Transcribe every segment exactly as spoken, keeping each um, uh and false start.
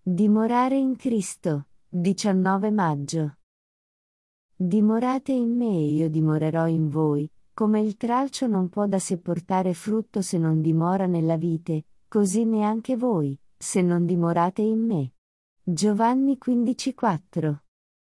Dimorare in Cristo, diciannove maggio. Dimorate in me e io dimorerò in voi, come il tralcio non può da sé portare frutto se non dimora nella vite, così neanche voi, se non dimorate in me. Giovanni quindici quattro.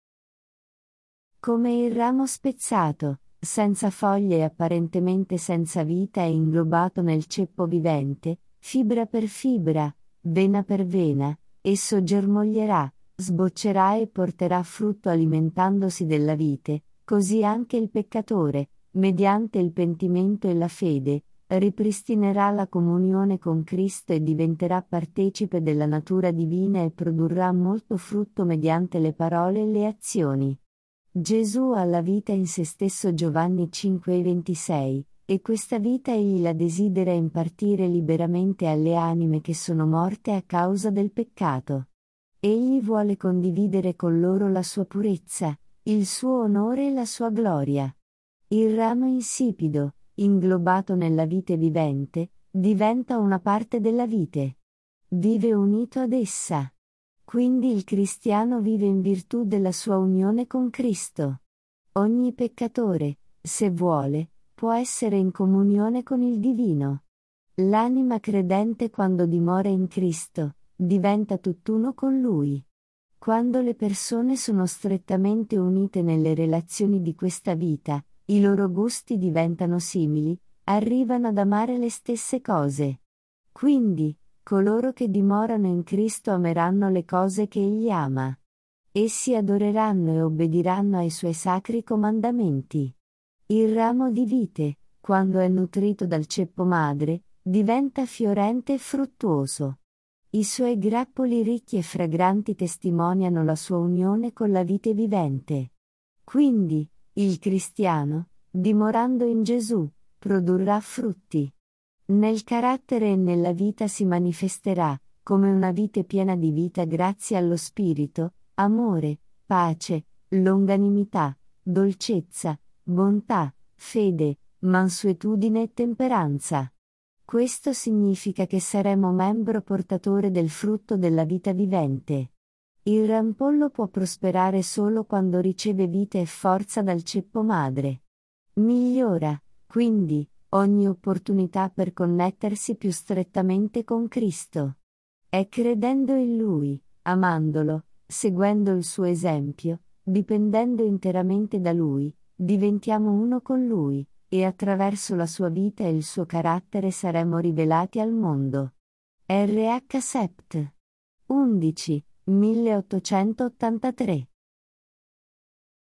Come il ramo spezzato, senza foglie e apparentemente senza vita e inglobato nel ceppo vivente, fibra per fibra, vena per vena, esso germoglierà, sboccerà e porterà frutto alimentandosi della vite, così anche il peccatore, mediante il pentimento e la fede, ripristinerà la comunione con Cristo e diventerà partecipe della natura divina e produrrà molto frutto mediante le parole e le azioni. Gesù ha la vita in se stesso Giovanni cinque ventisei, e questa vita egli la desidera impartire liberamente alle anime che sono morte a causa del peccato. Egli vuole condividere con loro la sua purezza, il suo onore e la sua gloria. Il ramo insipido, inglobato nella vite vivente, diventa una parte della vite. Vive unito ad essa. Quindi il cristiano vive in virtù della sua unione con Cristo. Ogni peccatore, se vuole, può essere in comunione con il divino. L'anima credente quando dimora in Cristo, diventa tutt'uno con Lui. Quando le persone sono strettamente unite nelle relazioni di questa vita, i loro gusti diventano simili, arrivano ad amare le stesse cose. Quindi, coloro che dimorano in Cristo ameranno le cose che Egli ama. Essi adoreranno e obbediranno ai Suoi sacri comandamenti. Il ramo di vite, quando è nutrito dal ceppo madre, diventa fiorente e fruttuoso. I suoi grappoli ricchi e fragranti testimoniano la sua unione con la vite vivente. Quindi, il cristiano, dimorando in Gesù, produrrà frutti. Nel carattere e nella vita si manifesterà, come una vite piena di vita grazie allo Spirito, amore, pace, longanimità, dolcezza, bontà, fede, mansuetudine e temperanza. Questo significa che saremo membro portatore del frutto della vita vivente. Il rampollo può prosperare solo quando riceve vita e forza dal ceppo madre. Migliora, quindi, ogni opportunità per connettersi più strettamente con Cristo. È credendo in Lui, amandolo, seguendo il suo esempio, dipendendo interamente da Lui, diventiamo uno con Lui, e attraverso la sua vita e il suo carattere saremo rivelati al mondo. R H Sept. undici, milleottocentottantatré